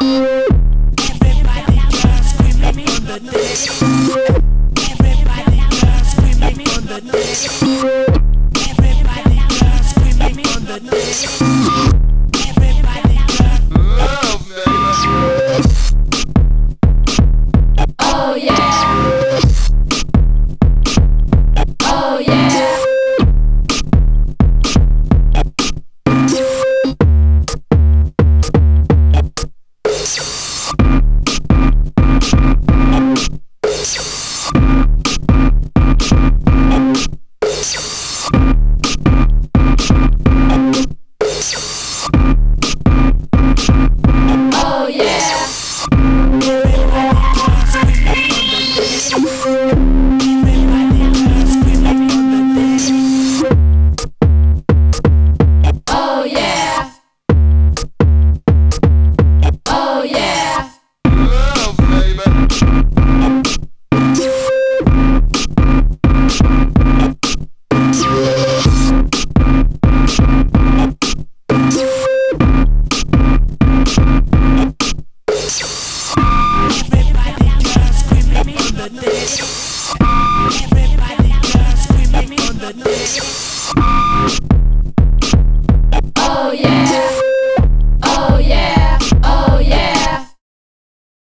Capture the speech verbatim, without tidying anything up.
Everybody girls screaming on the dance. Everybody girls screaming on the dance. Everybody girls screaming on the dance. Everybody girls. Love, baby. Oh yeah. Oh yeah. Oh yeah.